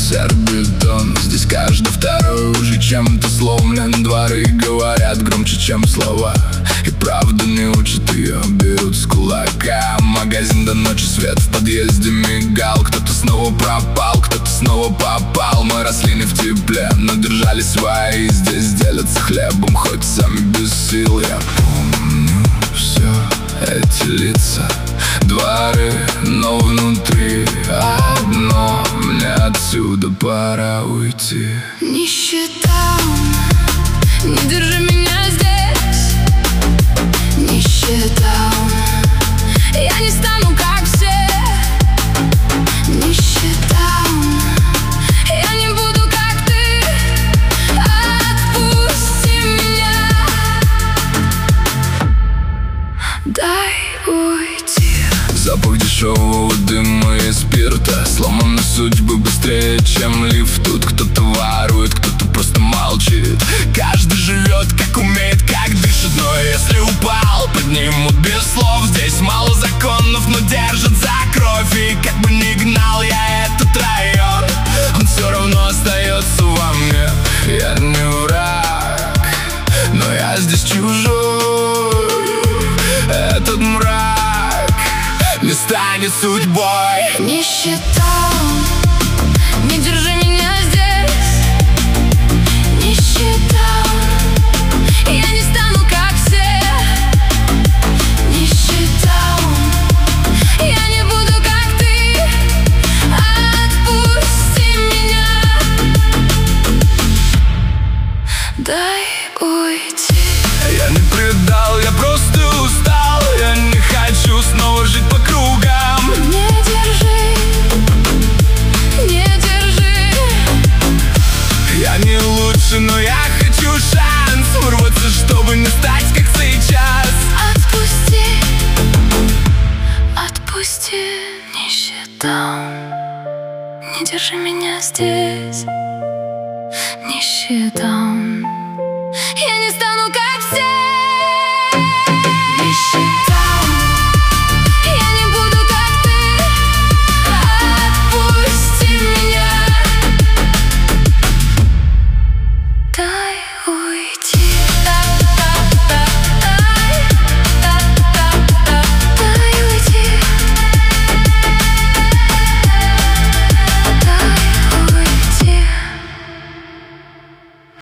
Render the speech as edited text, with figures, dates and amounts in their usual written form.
сербетон. Здесь каждый второй уже чем-то сломлен. Дворы говорят громче, чем слова, и правда не учат ее, берут с кулака. Магазин до ночи, свет в подъезде мигал. Кто-то снова пропал, кто-то снова попал. Мы росли не в тепле, но держали свои. Здесь делятся хлебом, хоть сами без сил. Я помню все эти лица, дворы, но внутри одно: мне отсюда пора уйти. Нищета, не держи меня здесь. Нищета, я не стану как все. Нищета, я не буду как ты. Отпусти меня, дай уйти. Запах дешевого дыма и спирта, сломаны судьбы быстрее, чем лифт. Тут кто-то ворует, кто-то просто молчит. Каждый живет как умеет, как дышит. Но если упал, поднимут без слов. Здесь мало законов, но держат за кровь. И как бы ни гнал я этот район, он все равно остается во мне. Я не враг, но я здесь чужой. Этот мрак не станет судьбой. Нищета, не держи меня здесь. Нищета, я не стану как все. Нищета, я не буду как ты. Отпусти меня, дай уйти. Я не предал, я просто устал. Я не хочу снова жить по кругам. Не держи, не держи. Я не лучше, но я хочу шанс вырваться, чтобы не стать как сейчас. Отпусти, отпусти, нищета. Не держи меня здесь. Нищета, я не стану как все.